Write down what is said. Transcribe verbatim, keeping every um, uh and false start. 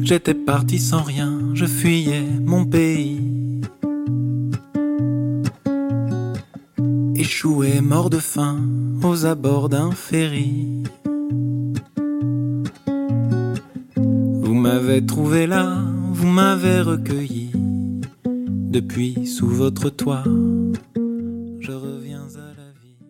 J'étais parti sans rien, je fuyais mon pays. Échoué, mort de faim, aux abords d'un ferry. Vous m'avez trouvé là, vous m'avez recueilli. Depuis sous votre toit,